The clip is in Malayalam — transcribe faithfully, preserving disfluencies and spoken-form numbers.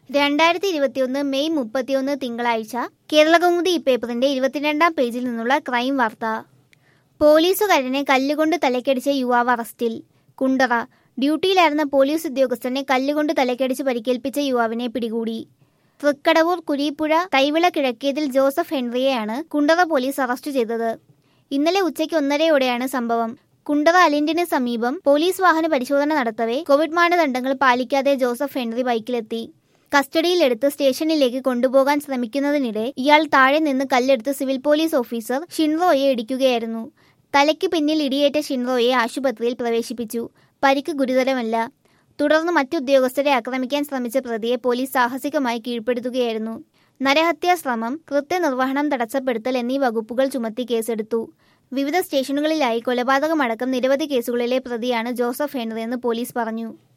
രണ്ടായിരത്തി ഇരുപത്തിയൊന്ന് മെയ് മുപ്പത്തിയൊന്ന് തിങ്കളാഴ്ച കേരളകൗമുദി പേപ്പറിന്റെ ഇരുപത്തിരണ്ടാം പേജിൽ നിന്നുള്ള ക്രൈം വാർത്ത. പോലീസുകാരനെ കല്ലുകൊണ്ട് തലക്കടിച്ച യുവാവ് അറസ്റ്റിൽ. കുണ്ടറ. ഡ്യൂട്ടിയിലായിരുന്ന പോലീസ് ഉദ്യോഗസ്ഥനെ കല്ലുകൊണ്ട് തലക്കടിച്ച് പരിക്കേൽപ്പിച്ച യുവാവിനെ പിടികൂടി. തൃക്കടവൂർ കുരീപ്പുഴ തൈവിള കിഴക്കേതിൽ ജോസഫ് ഹെൻറിയെയാണ് കുണ്ടറ പോലീസ് അറസ്റ്റ് ചെയ്തത്. ഇന്നലെ ഉച്ചയ്ക്ക് ഒന്നരയോടെയാണ് സംഭവം. കുണ്ടറ അലിൻഡിന് സമീപം പോലീസ് വാഹന പരിശോധന നടത്തവേ കോവിഡ് മാനദണ്ഡങ്ങൾ പാലിക്കാതെ ജോസഫ് ഹെൻറി ബൈക്കിലെത്തി. കസ്റ്റഡിയിലെടുത്ത് സ്റ്റേഷനിലേക്ക് കൊണ്ടുപോകാൻ ശ്രമിക്കുന്നതിനിടെ ഇയാൾ താഴെ നിന്ന് കല്ലെടുത്ത് സിവിൽ പോലീസ് ഓഫീസർ ഷിൻറോയെ ഇടിക്കുകയായിരുന്നു. തലയ്ക്ക് പിന്നിൽ ഇടിയേറ്റ ഷിൻറോയെ ആശുപത്രിയിൽ പ്രവേശിപ്പിച്ചു. പരിക്ക് ഗുരുതരമല്ല. തുടർന്ന് മറ്റുദ്യോഗസ്ഥരെ ആക്രമിക്കാൻ ശ്രമിച്ച പ്രതിയെ പോലീസ് സാഹസികമായി കീഴ്പ്പെടുത്തുകയായിരുന്നു. നരഹത്യാ ശ്രമം, കൃത്യനിർവഹണം തടസ്സപ്പെടുത്തൽ എന്നീ വകുപ്പുകൾ ചുമത്തി കേസെടുത്തു. വിവിധ സ്റ്റേഷനുകളിലായി കൊലപാതകമടക്കം നിരവധി കേസുകളിലെ പ്രതിയാണ് ജോസഫ് ഹെൻറി എന്ന് പോലീസ് പറഞ്ഞു.